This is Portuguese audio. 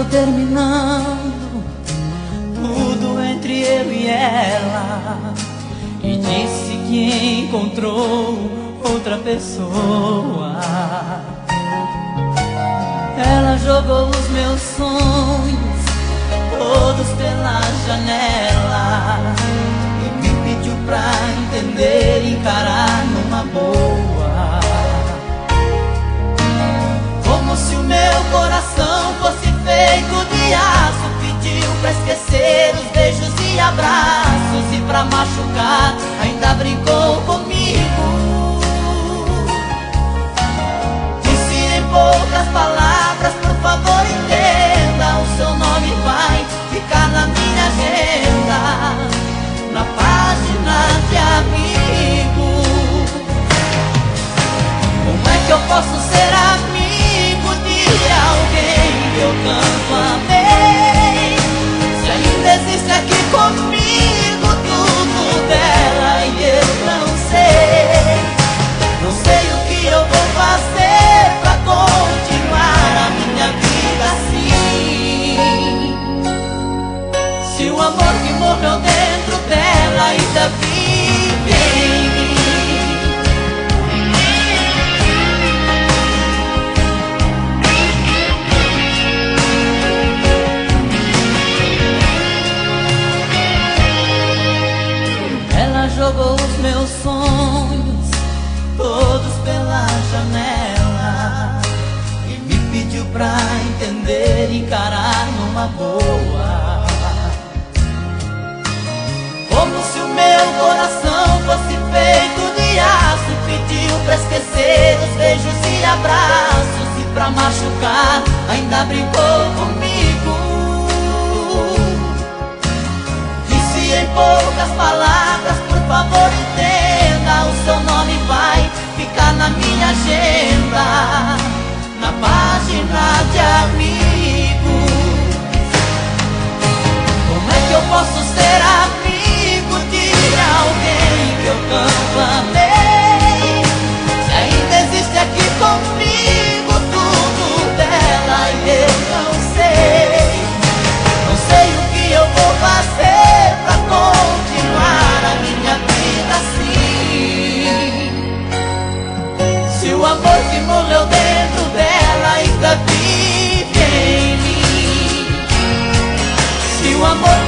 acabou terminando tudo entre eu e ela, e disse que encontrou outra pessoa. Ela jogou os meus sonhos todos pela janela e me pediu pra entender e encarar numa boa, como se o meu coração fosse feito de aço. Pediu pra esquecer os beijos e abraços, e pra machucar ainda brincou comigo. Disse em poucas palavras: por favor entenda, o seu nome vai ficar na minha agenda, na página de amigo. Como é que eu posso ser amigo de alguém que eu tanto amei, se ainda existe aqui comigo tudo dela e eu não sei? Não sei o que eu vou fazer pra continuar a minha vida assim, se o amor que morreu dentro dela ainda vive em mim. Ela jogou os meus sonhos todos pela janela e me pediu pra entender e encarar numa boa, como se o meu coração fosse feito de aço. Pediu pra esquecer os beijos e abraços, e pra machucar ainda brincou comigo. Disse em poucas palavras: por favor entenda, o seu nome vai ficar na minha agenda, na página de amigo. Como é que eu posso ser amigo de alguém que eu tanto amei, se ainda existe aqui comigo tudo dela e eu não sei? Não sei o que eu vou fazer pra continuar a minha vida assim, se o amor que morreu dentro dela ainda vive em mim, se o amor